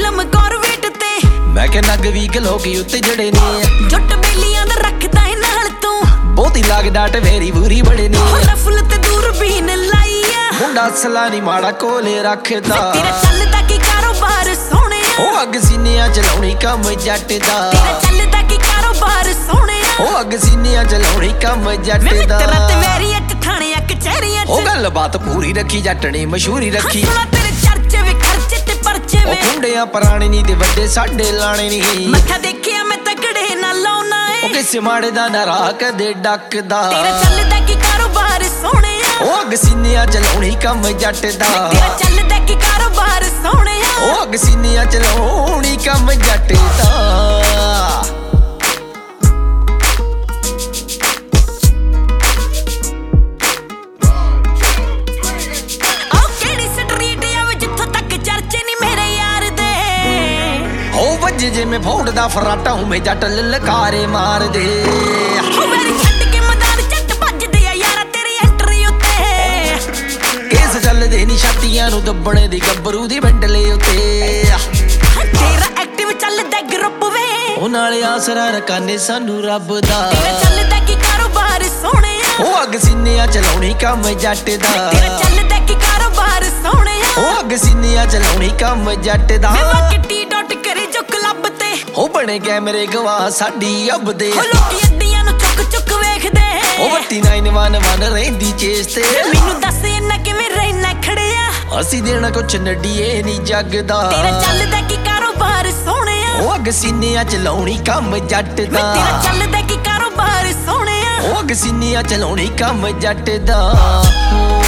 ਨੀਲਮ ਕੌਰਵੇਟ ਤੇ ਮੈਂ ਕਿ ਨਗ ਵੀ ਗਲੋਕੀ ਉੱਤੇ ਜੜੇ ਨੇ ਜੁੱਟ ਬੇਲੀਆਂ ਦਾ ਰੱਖਦਾ ਏ ਨਾਲ ਤੂੰ ਬਹੁਤੀ ਲਾਗ ਡਾਟ ਵੇਰੀ ਬੂਰੀ ਬੜੇ ਨੇ ਰਫਲ ਤੇ ਦੂਰਬੀਨ ਲਾਈਆ ਮੁੰਡਾ ਅਸਲਾ ਨੀ ਮਾੜਾ ਕੋਲੇ ਰੱਖਦਾ ਤੇਰਾ ਚੱਲਦਾ ਕੀ ਕਾਰੋਬਾਰ ਸੋਹਣਿਆ ਉਹ ਅੱਗ ਸੀਨਿਆਂ ਚਲਾਉਣੀ ਕੰਮ ਜੱਟ ਦਾ ਤੇਰਾ ਚੱਲਦਾ ਕੀ ਕਾਰੋਬਾਰ ਸੋਹਣਿਆ ਉਹ ਅੱਗ ਸੀਨਿਆਂ ਚਲਾਉਣੀ ਕੰਮ ਜੱਟ ਦਾ ਮਿੱਤਰਾਂ ਤੇ ਮੇਰੀਆਂ ਠਾਣਿਆਂ ਕਚਹਿਰੀਆਂ ਉਹ ਗੱਲ ਬਾਤ ਪੂਰੀ ਰੱਖੀ ਜੱਟ ਨੇ ਮਸ਼ਹੂਰੀ ਰੱਖੀ ਸੁਣਾ ਤੇਰੇ ਚਰਚੇ ਵੇ ਖਰਚੇ ਤੇ ਪਰਚੇ ਉਹ ਵੇ ਕੁੰਡਿਆਂ ਪੁਰਾਣੇ ਨਹੀਂ ਤੇ ਵੱਡੇ ਸਾਡੇ ਲਾਣੇ ਨਹੀਂ ਮੱਥਾ ਦੇਖਿਆ ਮੈਂ ਤਗੜੇ ਨਾਲ ਲਾਉਣਾ ਏ ਉਹ ਕਿਸੇ ਮਾੜੇ ਦਾ ਨਾ ਕਦੇ ਡੱਕਦਾ ਤੇਰਾ ਚੱਲਦਾ ਕੀ ਕਾਰੋਬਾਰ ਸੋਹਣਿਆ ਉਹ ਅੱਗ ਸੀਨਿਆਂ ਚਲਾਉਣੀ ਕੰਮ ਜੱਟ ਦਾ ਤੇਰਾ ਚੱਲਦਾ ਕੀ ਕਾਰੋਬਾਰ ਸੋਹਣਿਆ ਉਹ ਅੱਗ ਸੀਨਿਆਂ ਚਲਾਉਣੀ ਕੰਮ ਜੱਟ ਦਾ ਜਿਵੇਂ ਫੌਂਡ ਦਾ ਫਰਾਟਾ ਹੂੰ ਜੱਟ ਲਲਕਾਰੇ ਮਾਰਦੇ ਹੋ ਮੇਰੀ ਛੱਡ ਕੇ ਮੈਦਾਨ ਜੱਟ ਭੱਜਦੇ ਆ ਯਾਰਾ ਤੇਰੀ ਐਂਟਰੀ ਉੱਤੇ ਕੇਸ ਚੱਲਦੇ ਨੀ ਛਾਤੀਆਂ ਨੂੰ ਦੱਬਣੇ ਦੀ ਗੱਭਰੂ ਦੀ ਵੰਡਲੇ ਉੱਤੇ ਤੇਰਾ ਐਕਟਿਵ ਚੱਲਦਾ ਗਰੁੱਪ ਵੇ ਉਹ ਨਾਲੇ ਆਸਰਾ ਰਕਾਨੇ ਸਾਨੂੰ ਰੱਬ ਦਾ ਤੇਰਾ ਚੱਲਦਾ ਕੀ ਕਾਰੋਬਾਰ ਸੋਹਣਿਆ ਉਹ ਅੱਗ ਸੀਨਿਆਂ ਚਲਾਉਣੀ ਕੰਮ ਜੱਟ ਦਾ ਤੇਰਾ ਚੱਲਦਾ ਕੀ ਕਾਰੋਬਾਰ ਸੋਹਣਿਆ ਉਹ ਅੱਗ ਸੀਨਿਆਂ ਚਲਾਉਣੀ ਕੰਮ ਜੱਟ ਦਾ ਮੈਂ ਕਿੱਟੀ ਡੋਟ ਕਰੇ ਜੋ ਕਲੱਬ ਤੇ ਉਹ ਬਣੇ ਕੈਮਰੇ ਗਵਾਹ ਸਾਡੀ ਅੱਬ ਦੇ ਉਹ ਲੋਕੀ ਅੱਡੀਆਂ ਨੂੰ ਚੁੱਕ ਚੁੱਕ ਵੇਖਦੇ ਉਹ ਵੱਟੀ 911 ਰਹਿੰਦੀ ਚੇਸ ਤੇ ਮੈਨੂੰ ਦੱਸ ਇਹਨਾਂ ਕਿਵੇਂ ਰਹਿਣਾ ਖੜਿਆ ਅਸੀਂ ਦੇਣਾ ਕੁਛ ਨੱਡੀਏ ਨੀ ਜੱਗਦਾ ਤੇਰਾ ਚੱਲਦਾ ਕੀ ਕਾਰੋਬਾਰ ਸੋਹਣਿਆ ਉਹ ਅੱਗ ਸੀਨਿਆਂ ਚਲਾਉਣੀ ਕੰਮ ਜੱਟ ਦਾ ਤੇਰਾ ਚੱਲਦਾ ਕੀ ਕਾਰੋਬਾਰ ਸੋਹਣਿਆ ਉਹ ਅੱਗ ਸੀਨਿਆਂ ਚਲਾਉਣੀ ਕੰਮ ਜੱਟ ਦਾ